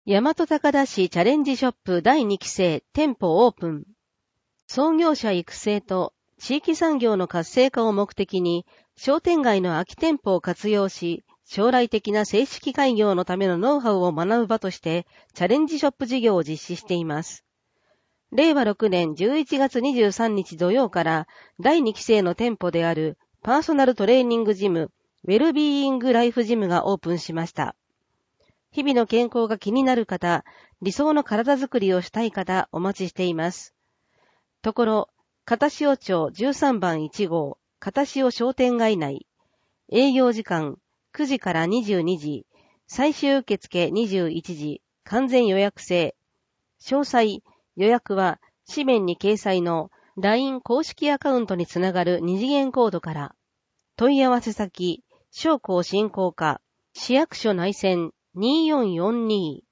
大和高田市チャレンジショップ第2期生店舗オープン。創業者育成と地域産業の活性化を目的に商店街の空き店舗を活用し、将来的な正式開業のためのノウハウを学ぶ場としてチャレンジショップ事業を実施しています。令和6年11月23日土曜から第2期生の店舗であるパーソナルトレーニングジム、ウェルビーイングライフジムがオープンしました。日々の健康が気になる方、理想の体づくりをしたい方、お待ちしています。ところ、片潮町13番1号、片潮商店街内。営業時間9時から22時、最終受付21時、完全予約制。詳細、予約は紙面に掲載の LINE 公式アカウントにつながる二次元コードから。問い合わせ先、商工振興課、市役所内線2442